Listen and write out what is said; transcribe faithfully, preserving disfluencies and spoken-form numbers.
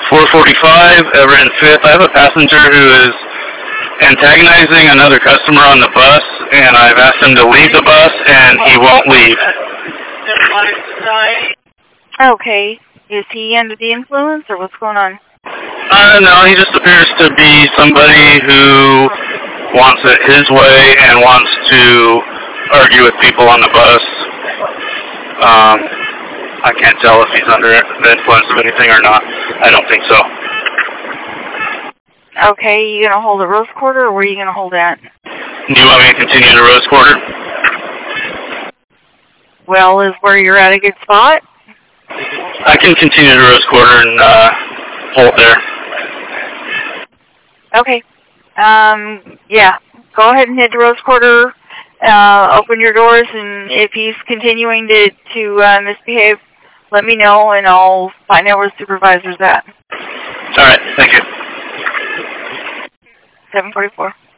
four forty-five, Everett and Fifth. I have a passenger who is antagonizing another customer on the bus, and I've asked him to leave the bus, and he won't leave. Okay. Is he under the influence, or what's going on? Uh, no, he just appears to be somebody who wants it his way and wants to argue with people on the bus. Um, I can't tell if he's under the influence of anything or not. I don't think so. Okay, you going to hold a rose quarter, or where are you going to hold at? Do you want me to continue the rose quarter? Well, is where you're at a good spot? I can continue the rose quarter and uh, hold there. Okay. Um, yeah. Go ahead and hit the rose quarter. Uh, open your doors, and if he's continuing to, to uh, misbehave, let me know, and I'll find out where the supervisor's at. All right. Thank you. seven forty-four.